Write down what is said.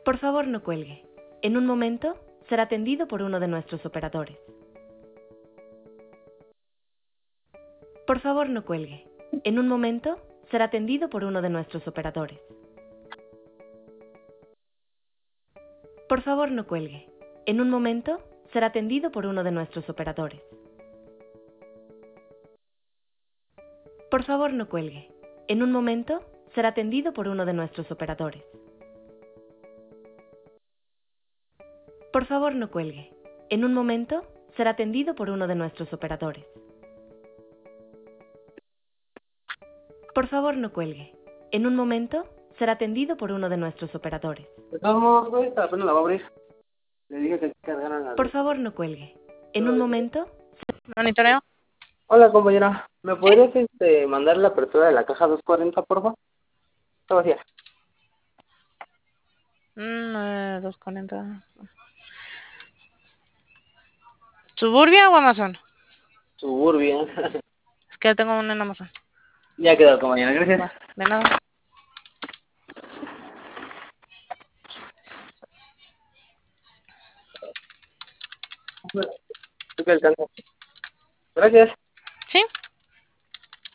Por favor, no cuelgue. En un momento será atendido por uno de nuestros operadores. Por favor, no cuelgue. En un momento será atendido por uno de nuestros operadores. Por favor, no cuelgue. En un momento será atendido por uno de nuestros operadores. Por favor, no cuelgue. En un momento será atendido por uno de nuestros operadores. Por favor, no cuelgue. En un momento será atendido por uno de nuestros operadores. Por favor, no cuelgue. En un momento será atendido por uno de nuestros operadores. De todos modos, güey, apenas la va a abrir. Le dije que cargaran las... Por favor, no cuelgue. En un momento... Monitoreo. Hola, compañera. ¿Me podrías mandar la apertura de la caja 240, por favor? Está vacía. 240. ¿Suburbia o Amazon? Suburbia. Es que ya tengo una en Amazon. Ya quedó, compañera. Gracias. De nada. ¿Tú qué alcanzas? Gracias. ¿Sí?